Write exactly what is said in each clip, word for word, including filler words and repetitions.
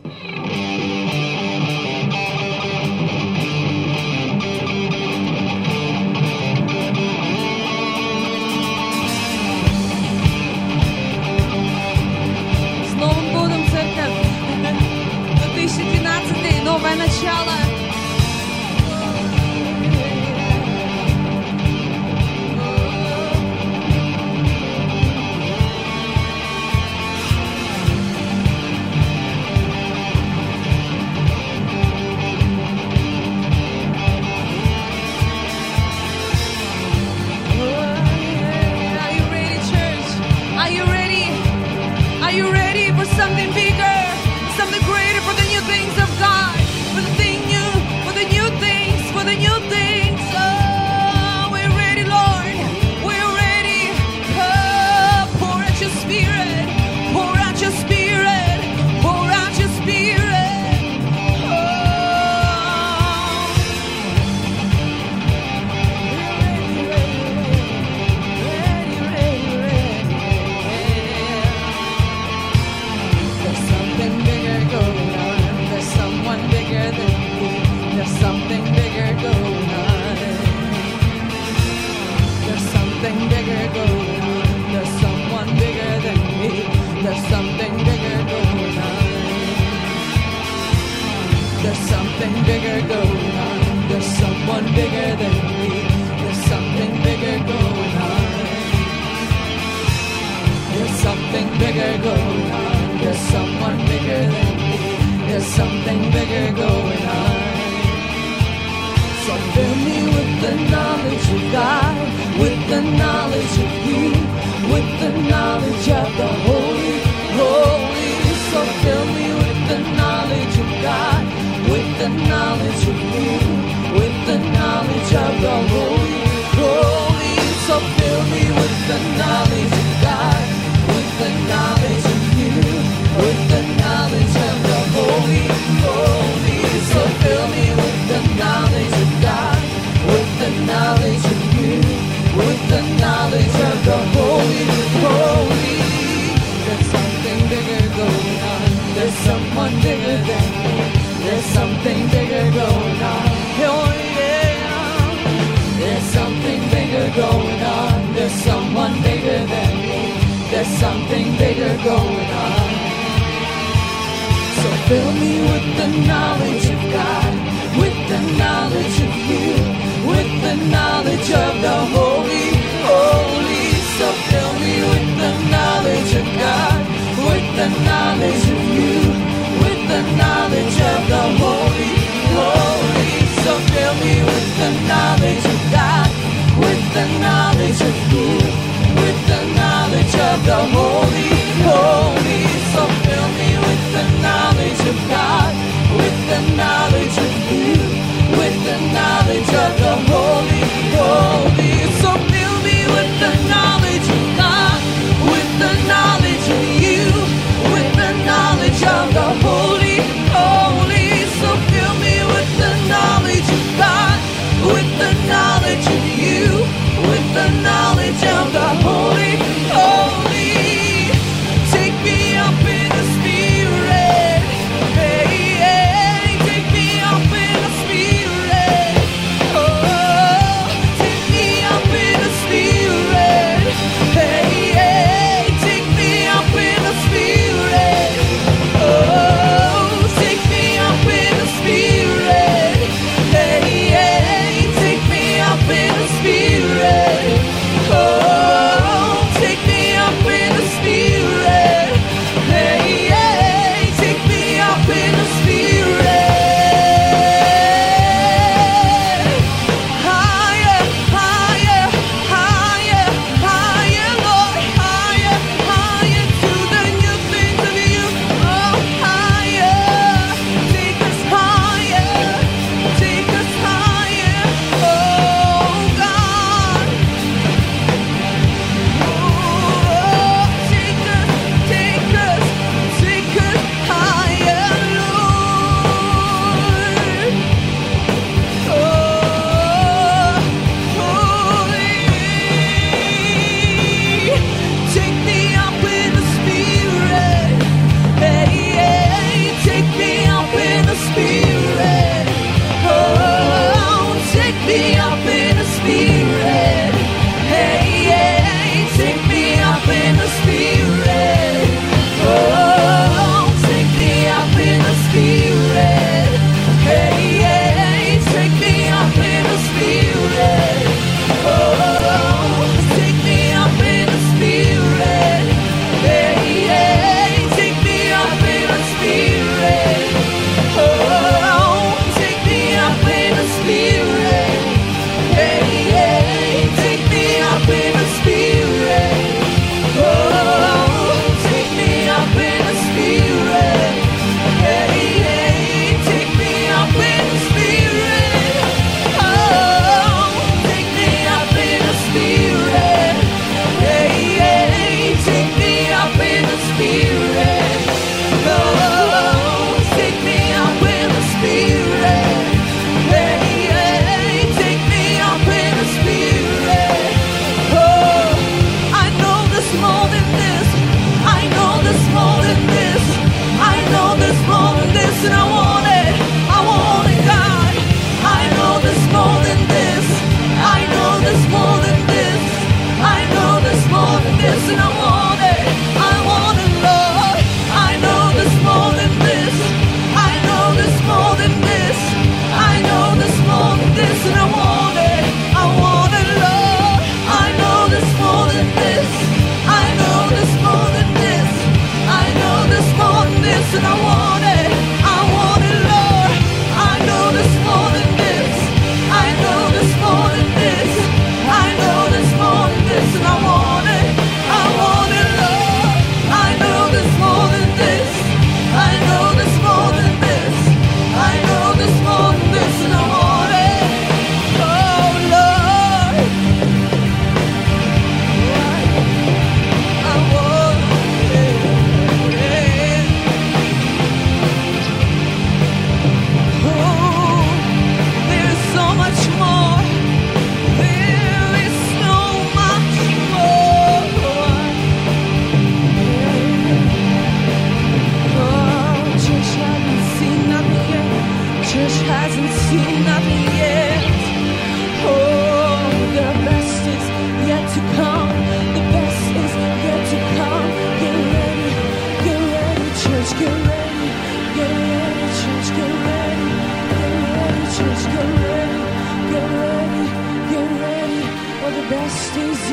С Новым годом, церковь! две тысячи двенадцатый, новое начало! Something bigger, something greater for the new things of God, for the thing new, for the new things, for the new things. Oh, we're ready, Lord. We're ready. Oh, pour out your spirit, pour out your spirit, pour out your spirit. Oh, ready, ready, ready, ready, ready. There's something bigger going on. There's someone bigger than me. There's something bigger going on. There's something bigger going on. There's someone bigger than me. There's something bigger going on. There's something bigger going on. There's someone bigger than me. There's something bigger going on. There's something bigger going on. There's someone bigger than me. There's something bigger going on. So fill me with the knowledge of God, with the knowledge of you, with the knowledge of the Holy, Holy. So fill me with the knowledge of God, with the knowledge of you, with the knowledge of the Holy, Holy. So fill me with the knowledge of God, with the knowledge of you, with the knowledge of the Holy, Holy. So fill me with the knowledge of God, with the knowledge of you, with the knowledge of the Holy, Holy. There's something bigger going on. There's someone bigger than me. There's something bigger going on. Oh yeah. There's something bigger going on. There's someone bigger than me. There's something bigger going on. So fill me with the knowledge of God, with the knowledge of you, with the knowledge of the Holy, Holy. So fill me with the knowledge of God, with the knowledge of you, with the knowledge of the Holy, Holy. So fill me with the knowledge of God, with the knowledge of you, with the knowledge of the Holy, Holy. So fill me with the knowledge of God, with the knowledge of you, with the knowledge of the Holy, Holy. So fill me with the knowledge of God, with the knowledge of you, with the knowledge of the Holy, Holy. So fill me with the knowledge of God, with the knowledge of you, with the knowledge of the Holy, Holy.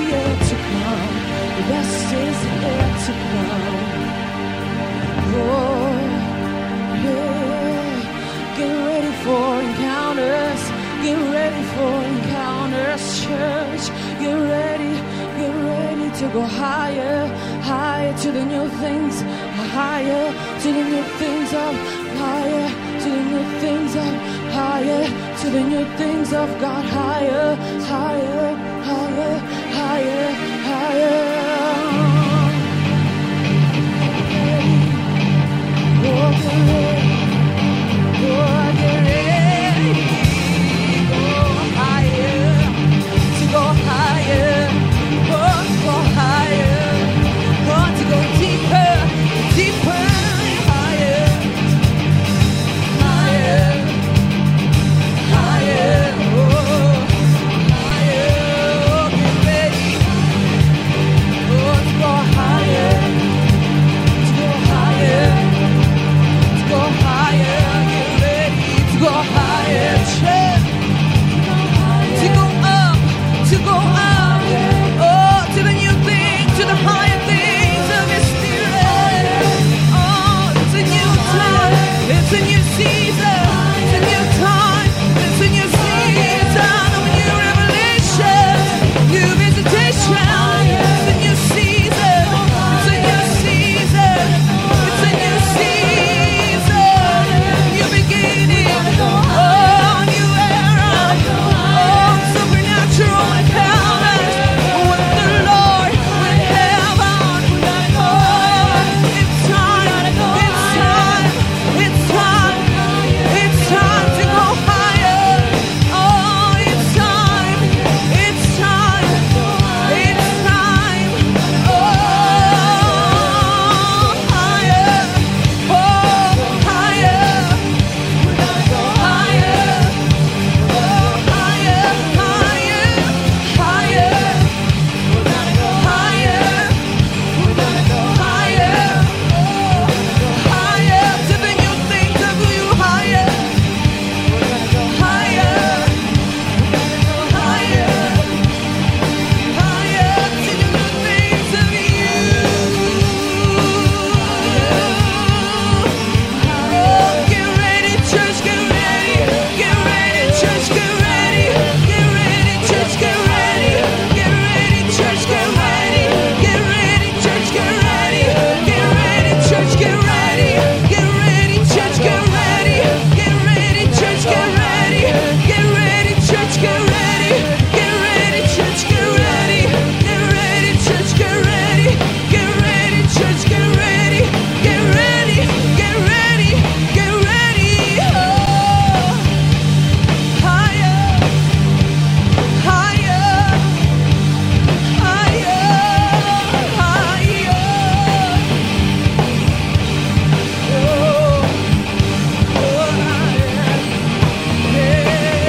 yet to come. The best is yet to come. Oh, yeah. Get ready for encounters. Get ready for encounters, church. Get ready, get ready to go higher, higher to the new things, higher to the new things of, higher to the new things of, higher to the new things of God, higher, higher, higher, higher, higher. Oh, get ready, oh, get ready, go higher, to go higher, oh, to go higher, oh, to go deeper, deeper, higher, higher, higher, oh, higher, oh, get ready, oh, to go higher, to go higher, to go higher, get ready, to go higher, church, to go up, to go up, oh, to the new thing, to the higher things of His Spirit. Oh, it's a new time, it's a new season, it's a new time, it's a new season of new revelation, new visitation. It's a new season, it's a new season, it's a new season, new beginning, oh, new era, oh, supernatural encounters with the Lord, with heaven. Oh, it's time, it's time, it's time, it's time to go higher. Oh, it's time, it's time, it's time. Oh, higher, oh, higher, higher, oh, higher, higher, higher. We're gonna go higher. We're gonna go higher. Oh, higher to the new things of you. Higher. We're gonna go higher. We're gonna go higher. Higher to the new things of you. Oh, get ready, church, get ready. Get ready, church, get ready. Get ready, church, get ready. Get ready, church, get ready. Get ready, church, get ready. Get ready, church, get ready. Get ready, church, get ready. Get ready, church, get ready. Get ready, church, get ready. Get ready, church, get ready. Get ready, church, get ready. Get ready, church, get ready. Get ready, get ready, get ready. Oh, higher, higher, higher, higher. Oh, oh, higher. Yeah.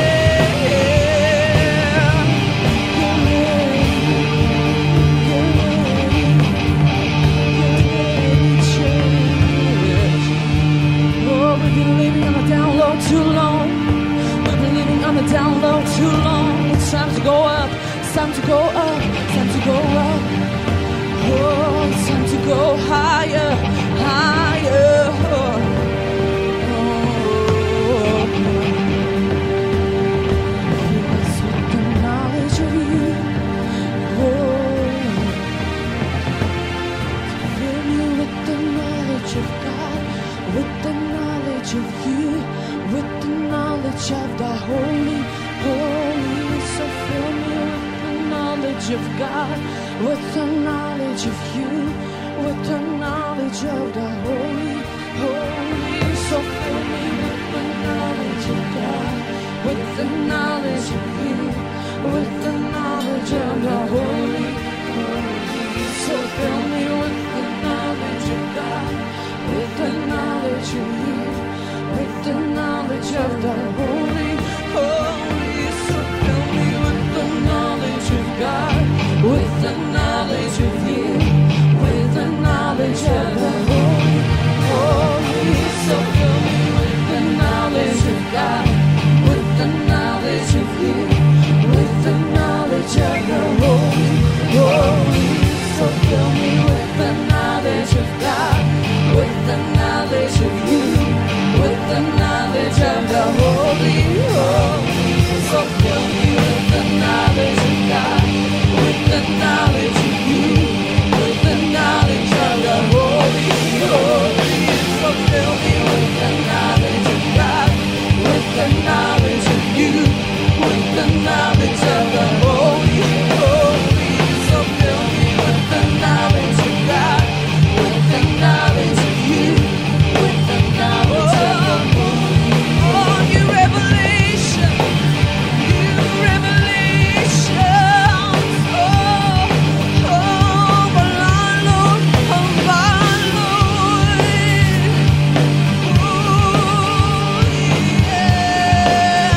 Get ready, get ready, get ready, church. Oh, we've been living on the down low too long. We've been living on the down low too long. It's time to go up. It's time to go up. It's time to go up. Oh, it's time to go higher, higher. Oh, fill us with the knowledge of you. Oh, fill me with the knowledge of God, with the knowledge of you, with the knowledge of the Holy, Holy. So fill me with the knowledge of God, with the knowledge of you, with the knowledge of the Holy, Holy. So fill me with the knowledge of God, with the knowledge of you, with the knowledge of the Holy, Holy. So fill me with the knowledge of God, with the knowledge of you, with the knowledge of the Holy, Holy. So fill me with the knowledge of God, with the knowledge of you, with the knowledge of the Holy, Holy. So fill me with the knowledge of God, with the knowledge of you, with the knowledge of the Holy, knowledge of you, with the knowledge of the Holy, Holy. So fill me with the knowledge of God, with the knowledge of you, with the knowledge of the Holy, Holy. So fill me with the knowledge of God, with the knowledge of you, with the knowledge of the Holy. Oh, new revelation, new revelation. Oh, oh, my Lord, oh, my Lord. Oh, yeah.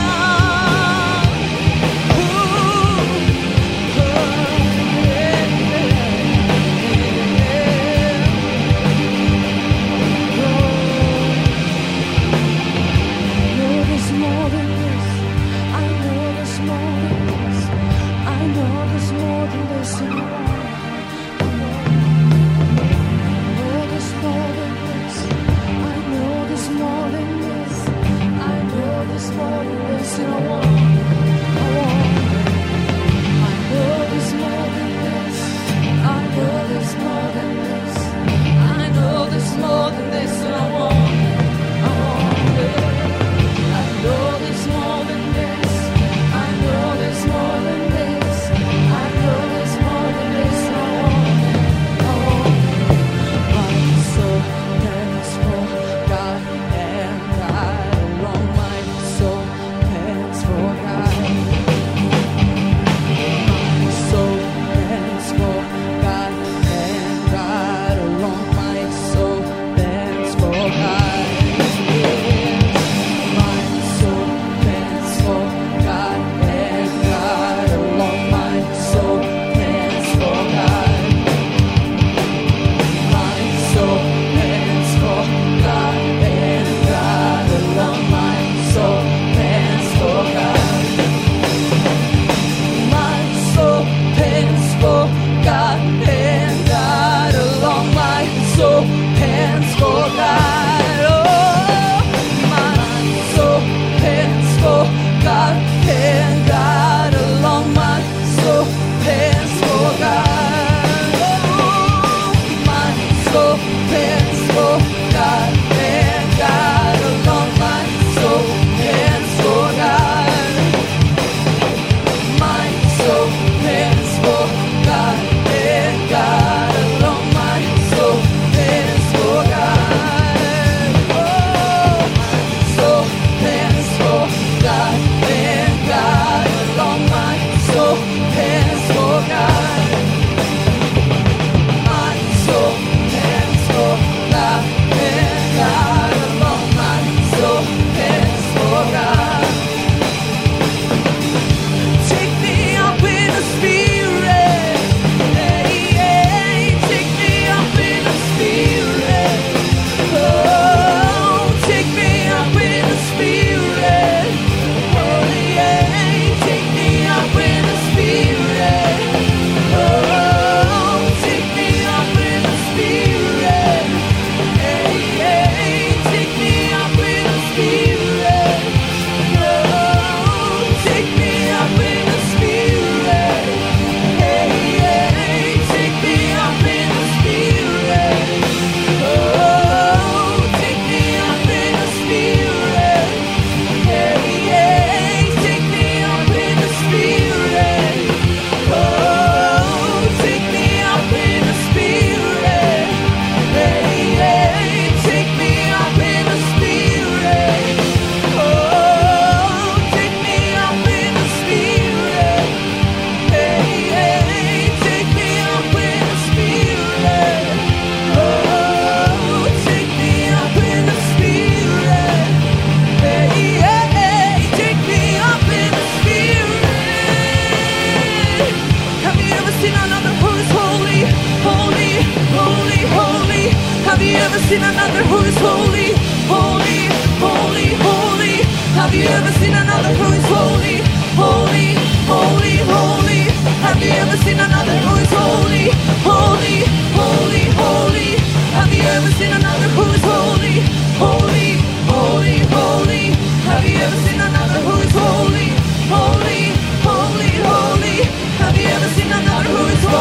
seen another who is holy, holy, holy, holy? Have you ever seen another who is holy, holy, holy, holy? Have you ever seen another who is holy, holy, holy, holy? Have you ever seen another who is holy, holy, holy, holy? Have you ever seen another who is holy, holy, holy, holy? Have you ever seen another who is holy?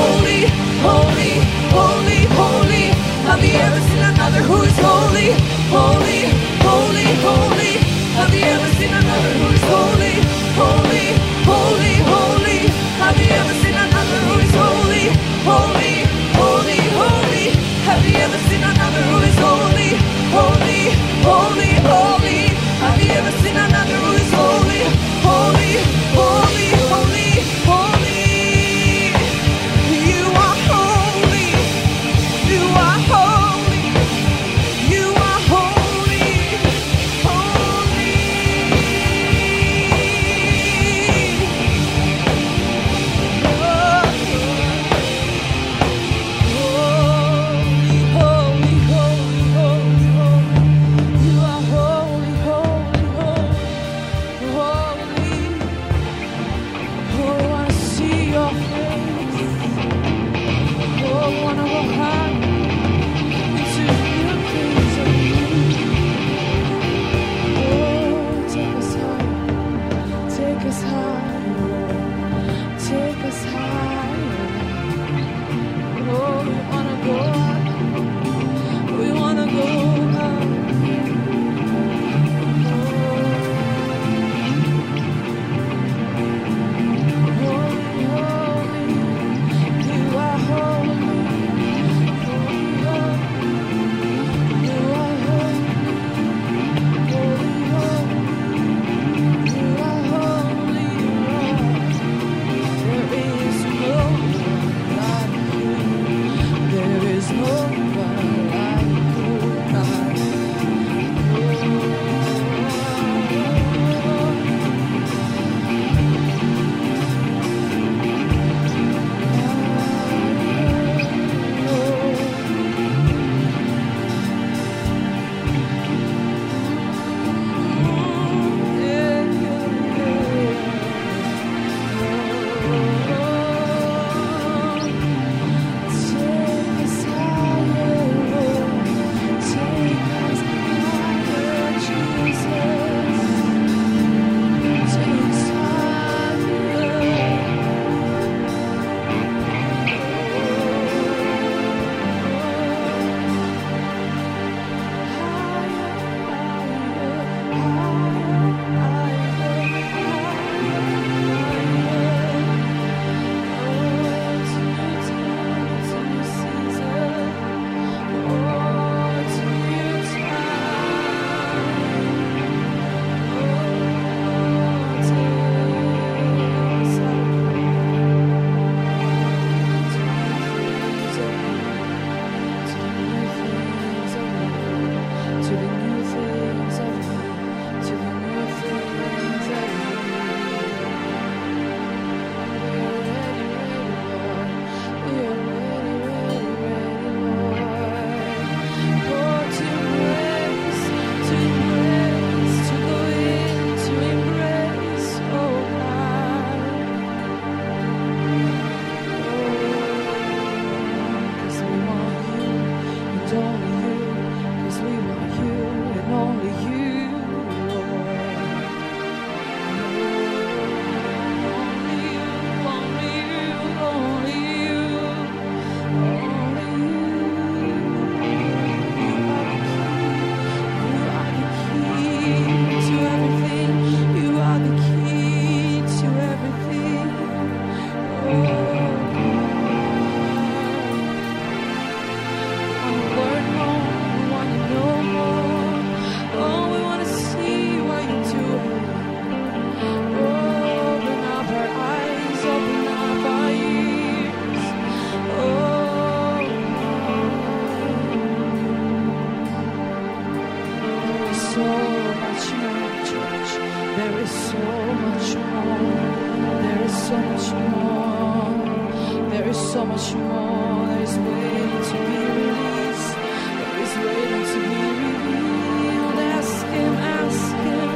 much more that is waiting to be released, that is waiting to be revealed. Ask him, ask him,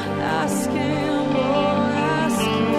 ask him, Lord, ask him.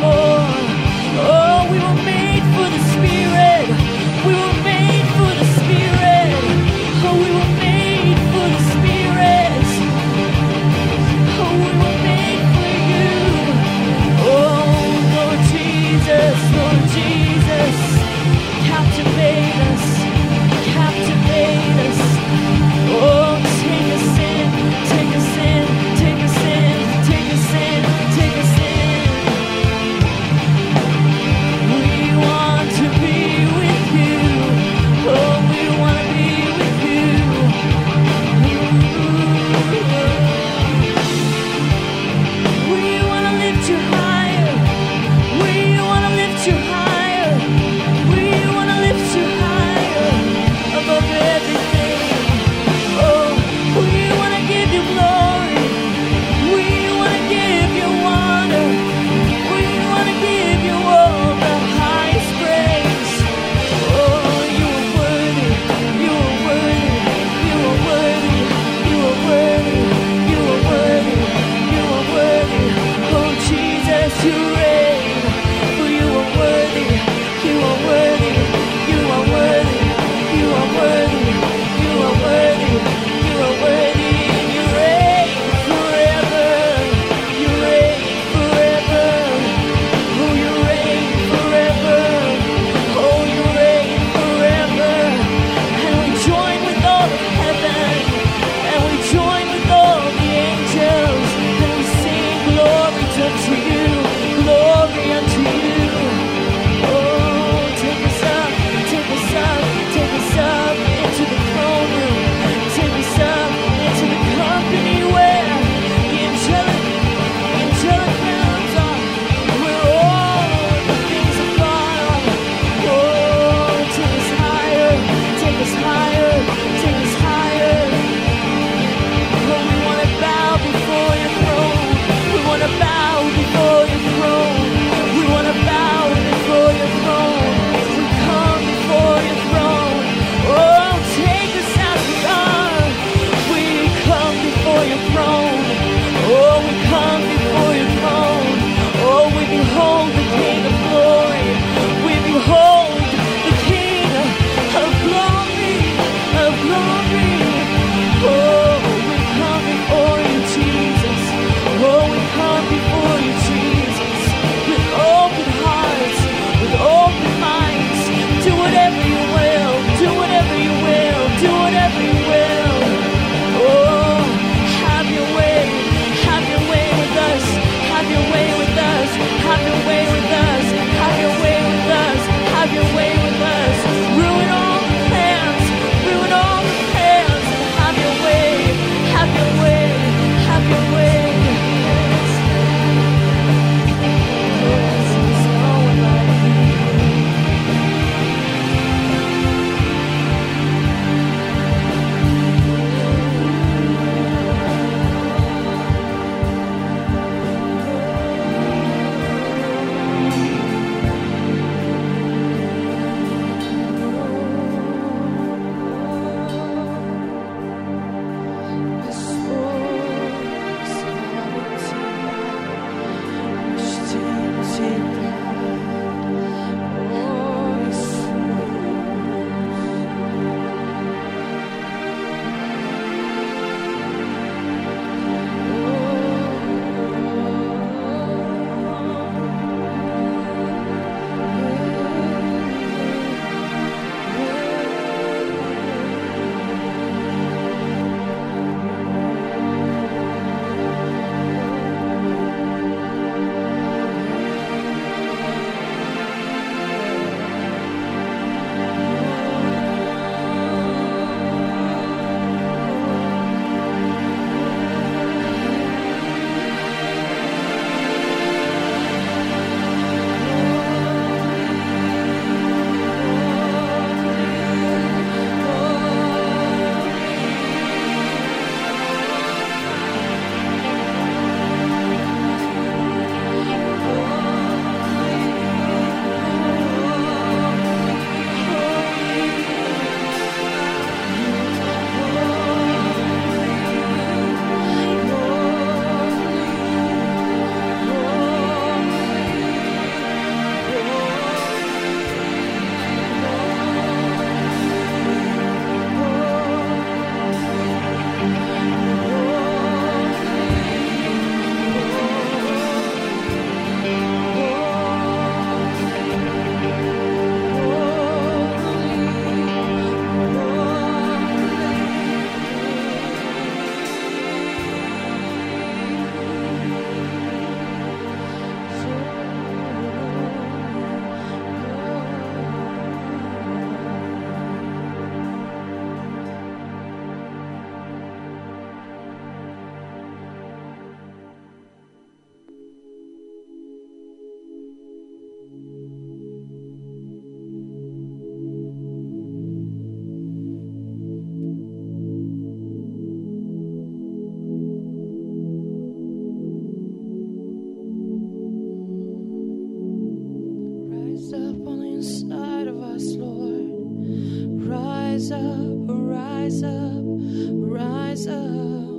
We were made for the Spirit. We were made for the Spirit. rise up, rise up, rise up,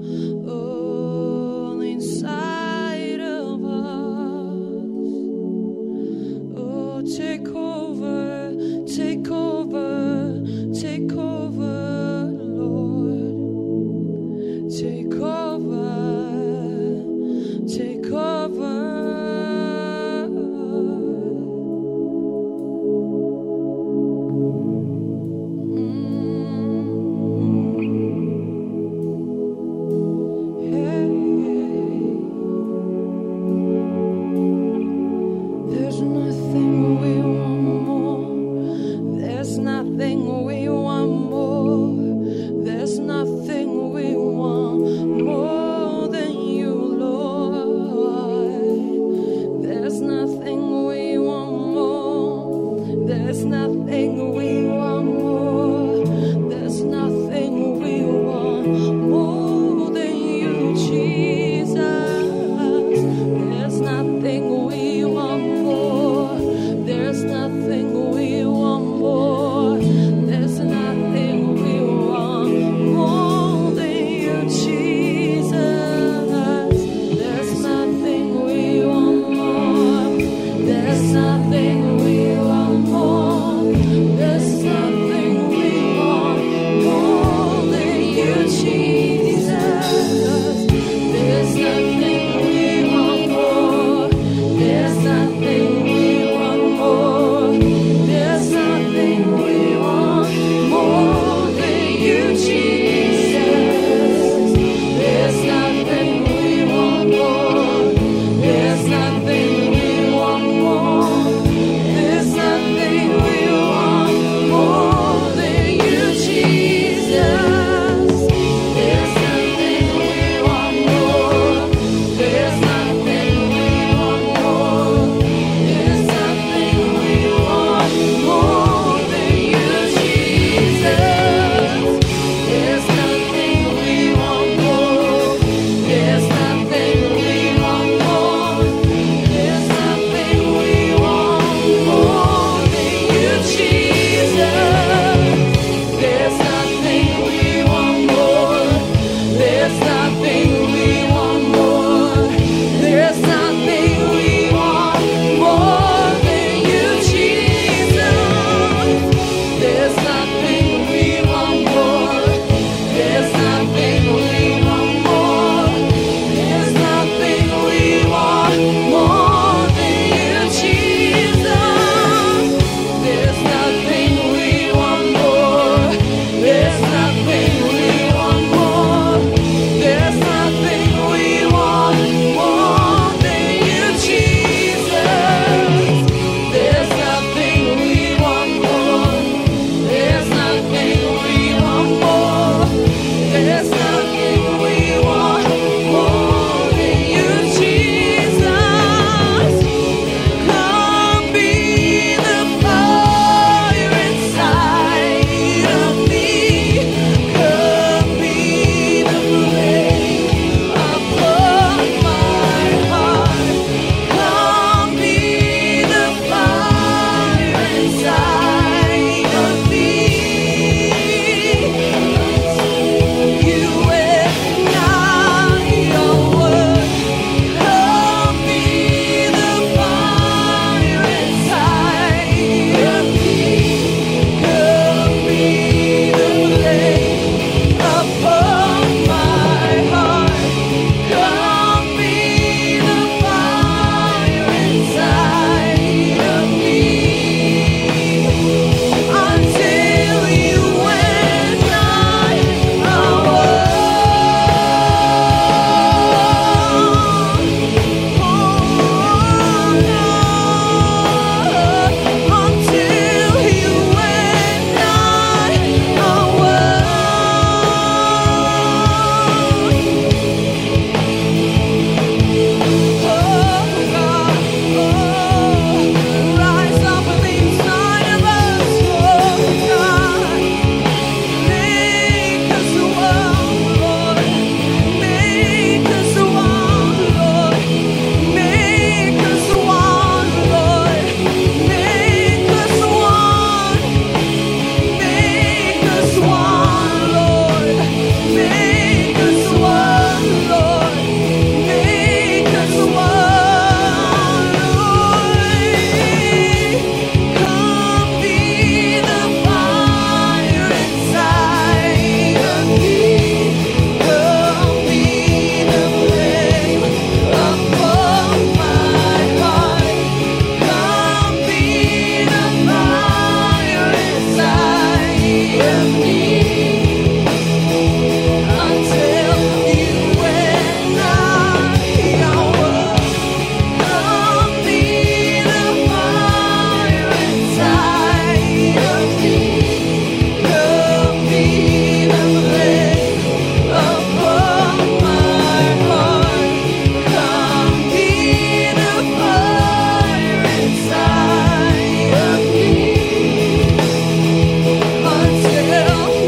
all inside of us. Oh, take over, take over, take over, Lord. Take over, take over. There's Until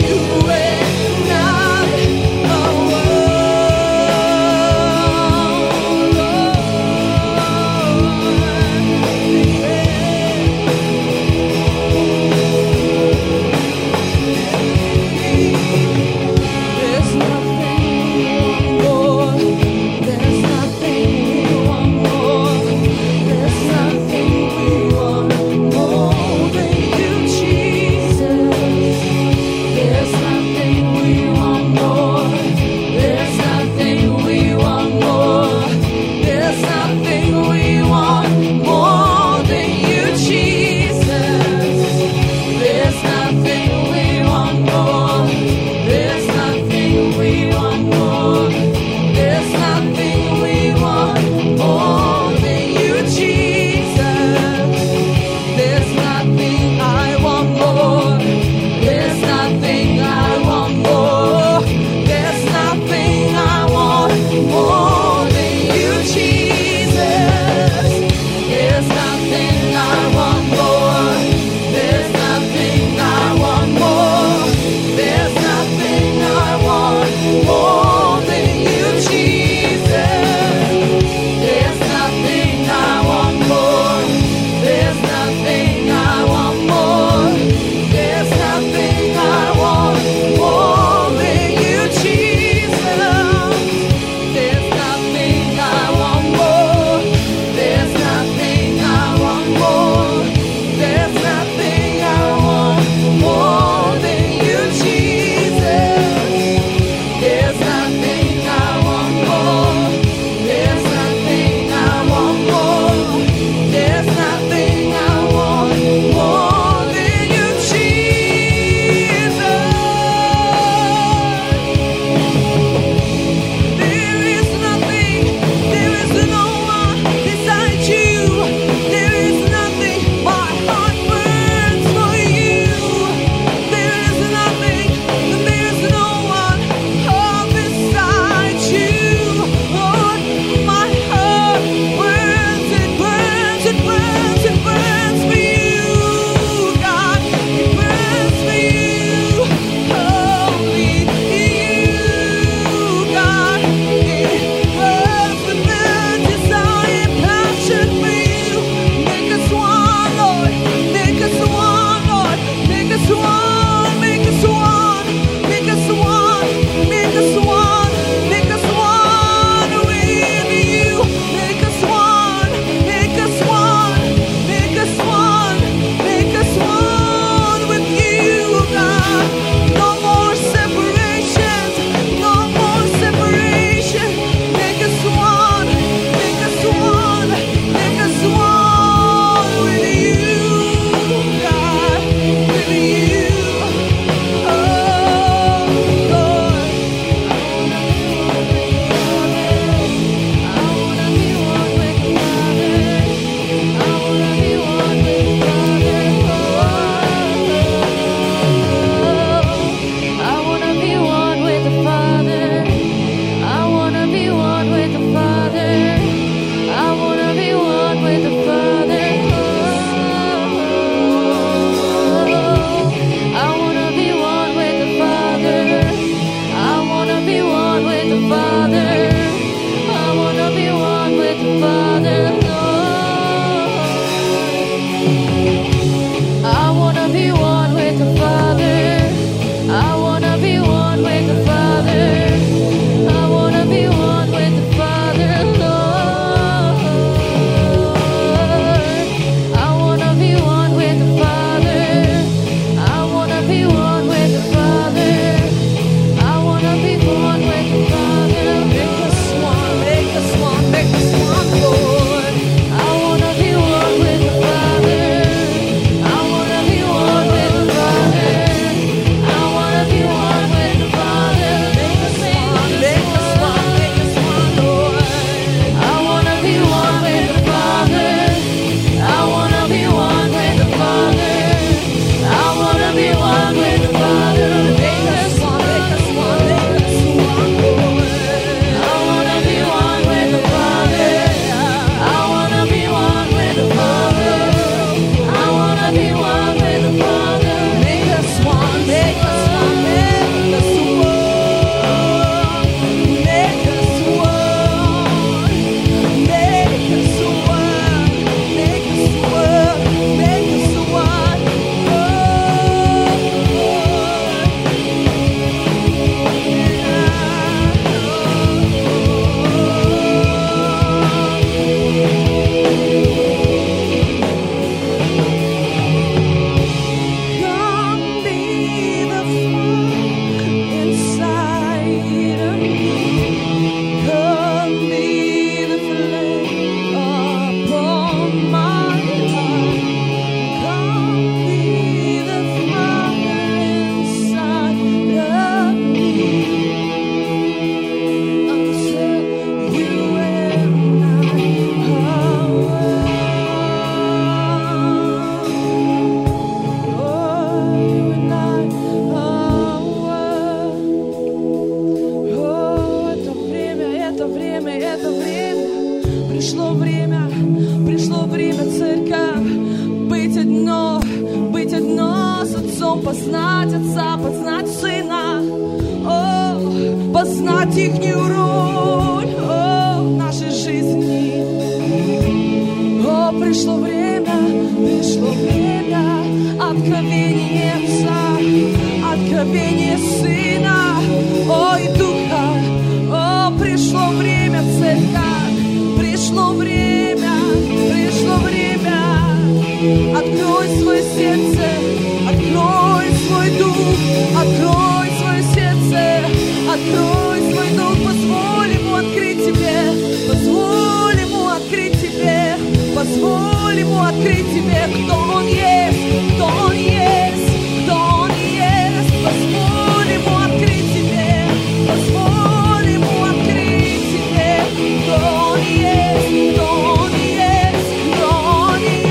познать Отца, познать Сына, о, познать ихнюю роль, о, в нашей жизни. О, пришло время, пришло время откровения Отца, откровения Сына, о, и Духа. О, пришло время, церковь, пришло время, пришло время. Открой свое сердце, открой свой дух, открой свое сердце, открой свой дух, позволь ему открыть тебе, позволь ему открыть тебе, позволь ему открыть тебе, кто он есть, кто он есть, кто он есть, позволь ему открыть тебе, позволь ему открыть тебе, кто он есть, кто он есть, кто он есть.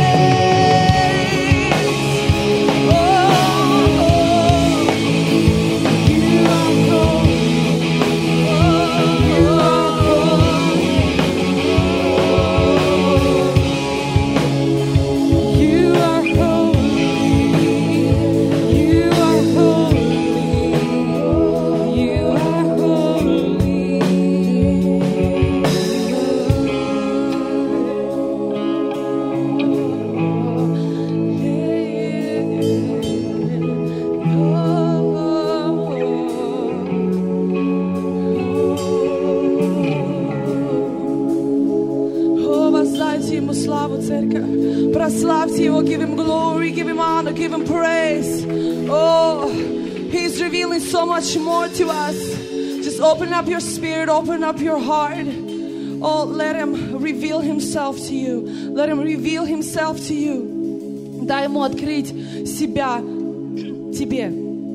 Прославьте Его, give Him glory, give Him honor, give Him praise. Oh, He's revealing so much more to us. Just open up your spirit, open up your heart. Oh, let Him reveal Himself to you. Let Him reveal Himself to you. Дай Ему открыть себя тебе.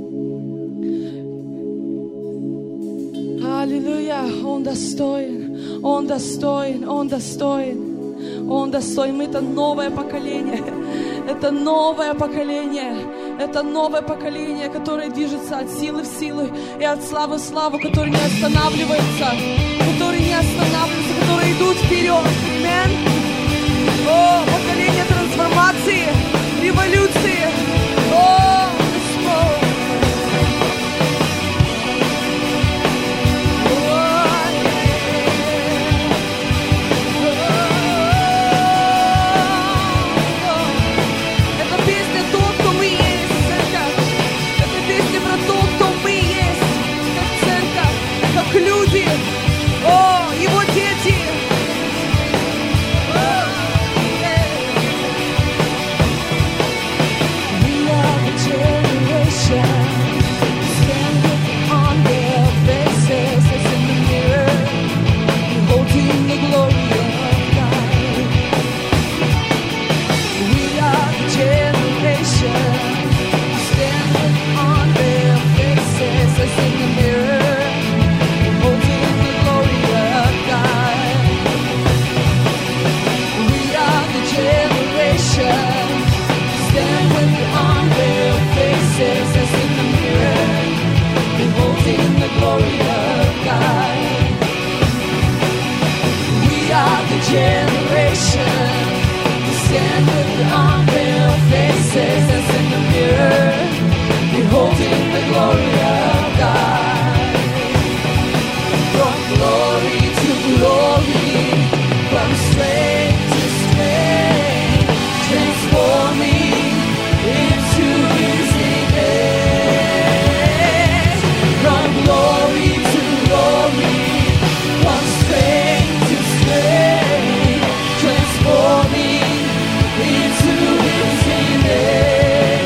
Аллилуйя, Он достоин, Он достоин, Он достоин. Он достоин. Мы это новое поколение. Это новое поколение. Это новое поколение, которое движется от силы в силу и от славы в славу, которые не останавливаются, которые не останавливаются, которые идут вперед. Аминь. О, поколение трансформации, революции. О, Господь. Люди, о, Его дети. We are the generation standing on their faces as in the mirror, beholding the glory of God. We are the generation standing on their faces as in the mirror. Standing on their faces as in the mirror, beholding the glory of God. We are the generation standing on their faces as in the mirror, beholding the glory of God. From glory to glory, from strength to strength, transforming into His image. From glory to glory, from strength to strength, transforming into His image.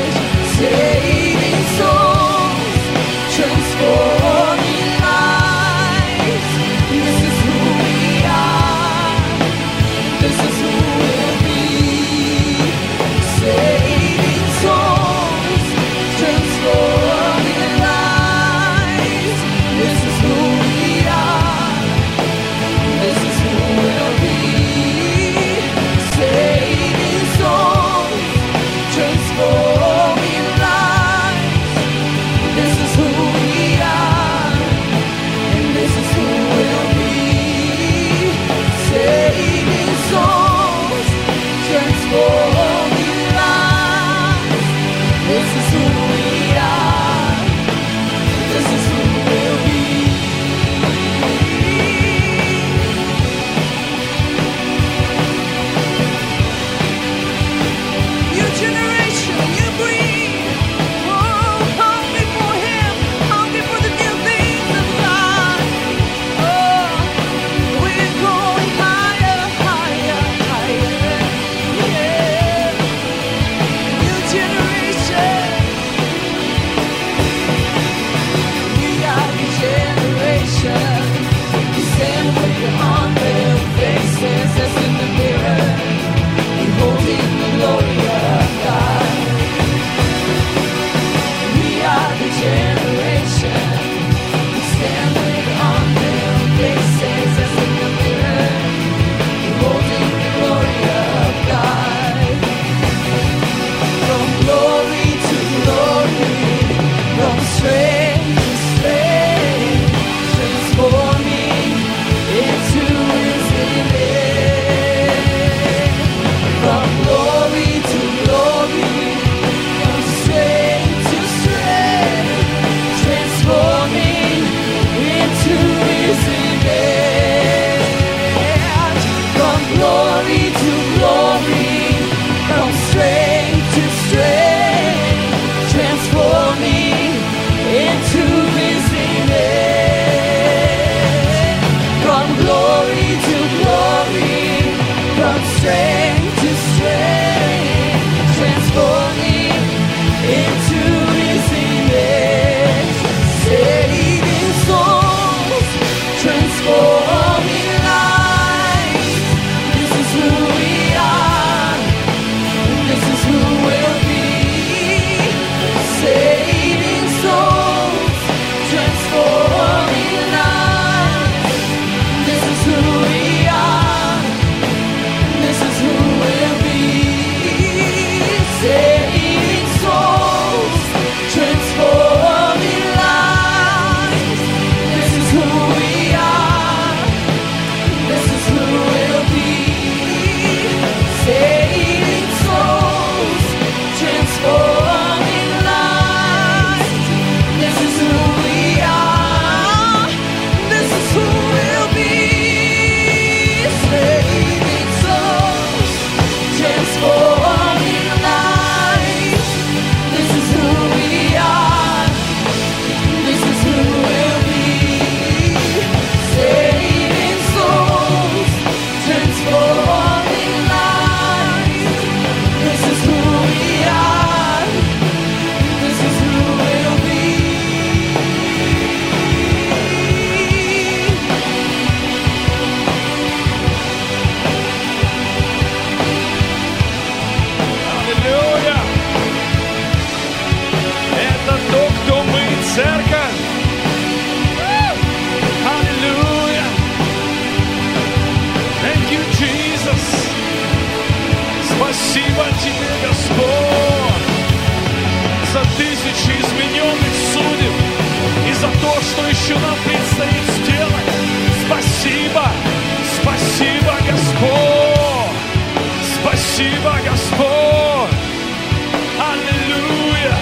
еще нам предстоит сделать. Спасибо, спасибо, Господь, спасибо, Господь. Аллилуйя,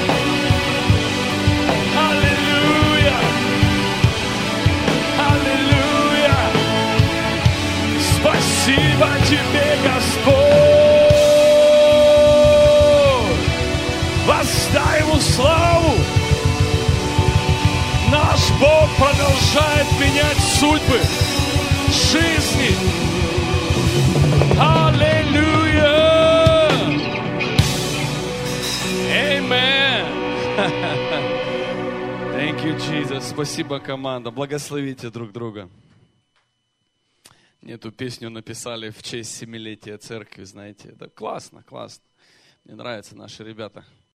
аллилуйя, аллилуйя. Спасибо тебе, Господь. Воздай ему славу. Наш Бог продолжает менять судьбы, жизни. Аллилуйя. Amen. Thank you, Jesus. Спасибо, команда. Благословите друг друга. Эту песню написали в честь семилетия церкви, знаете. Это классно, классно. Мне нравятся наши ребята.